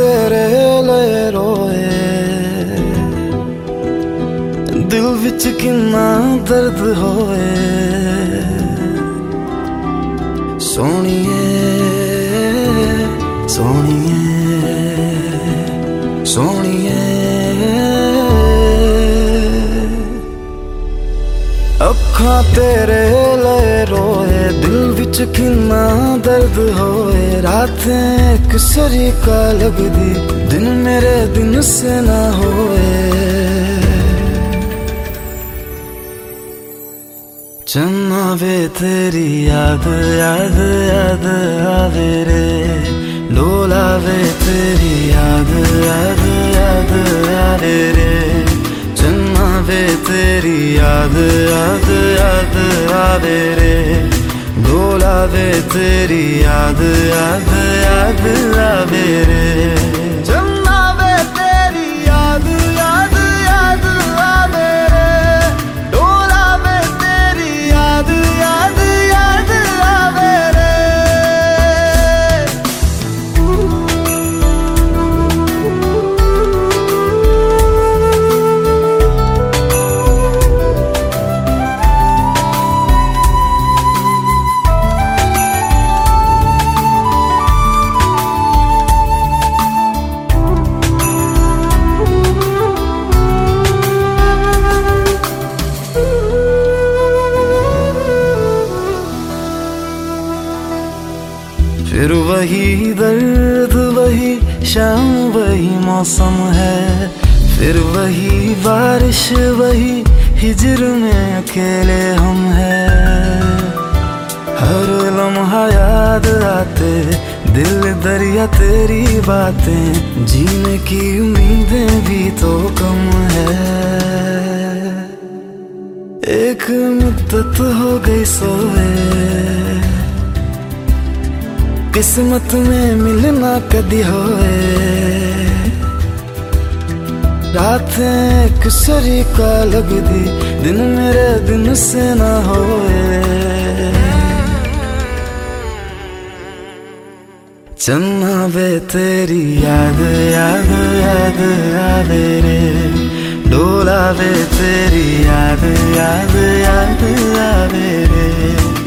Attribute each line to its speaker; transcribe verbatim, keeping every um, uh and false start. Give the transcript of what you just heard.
Speaker 1: तेरे लए रोए, दिल विच किन्ना दर्द होए। सोनिए सोनिए सोनिए, अखां तेरे लए रोए, दिल विच किन्ना दर्द होए। रातें एक सरीका लगदी, दिन मेरे दिन से ना होए। चन्ना वे तेरी याद याद याद आवे रे, डोला वे तेरी याद याद याद आवे रे। चन्ना वे तेरी याद याद याद आवे रे, डोला वे तेरी याद याद याद आवे रे। चन्ना वे तेरी याद याद याद आवे रे, डोला वे तेरी याद याद याद आवे रे। फिर वही दर्द वही शाम वही मौसम है, फिर वही बारिश वही हिजर में अकेले हम हैं। हर लम्हा याद आते दिल दरिया तेरी बातें, जीने की उम्मीदें भी तो कम है। एक मुद्दत हो गई सोए, किस्मत में मिलना कदी होए। रातें एक सरीका लगदी, दिन मेरे दिन से ना होए। चन्ना वे तेरी याद याद याद आवे रे, डोला वे तेरी याद याद याद आवे रे।